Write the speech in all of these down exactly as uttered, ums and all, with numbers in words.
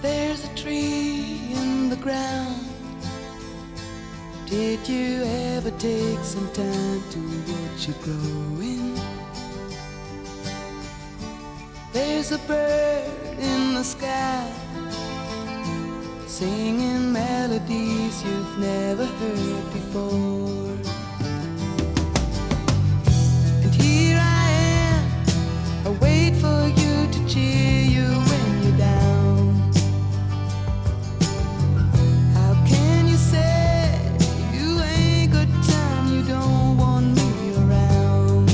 There's a tree in the ground. Did you ever take some time to watch it growing? There's a bird in the sky singing melodies you've never heard before. And here I am, I wait for you to cheer you when you're down. How can you say you ain't got time, you don't want me around?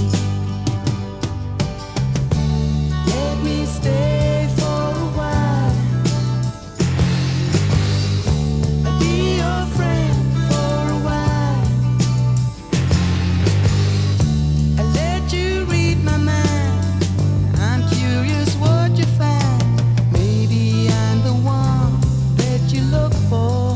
Let me stay for a while, I'll be your friend for a while. I'll let you read my mind, I'm curious what you find. Maybe I'm the one that you look for.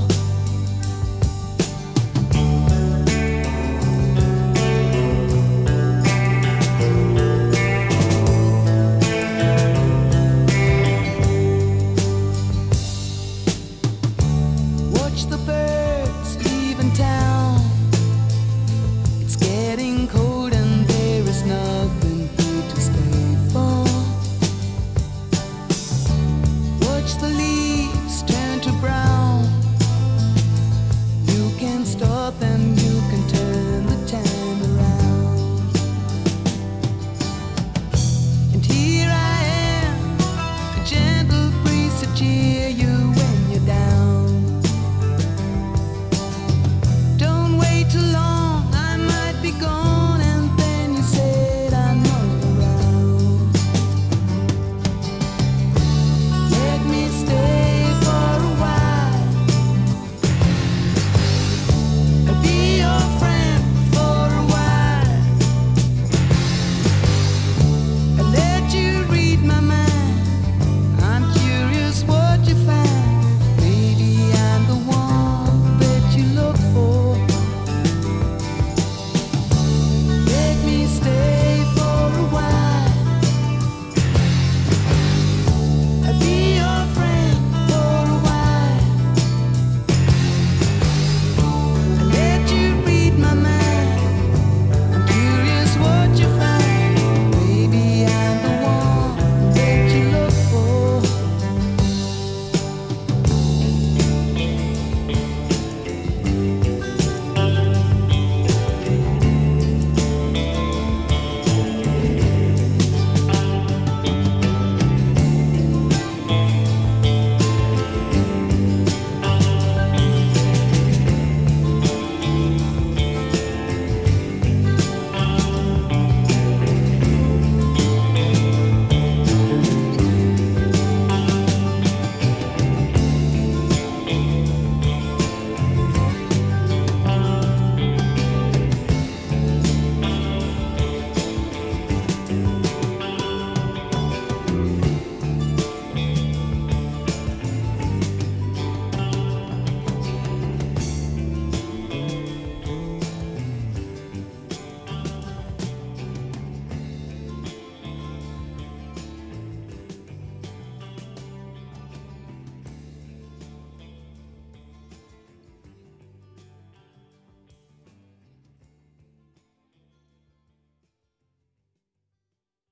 Watch the birds leaving town. It's getting cold and there is nothing here to stay for. Watch the leaves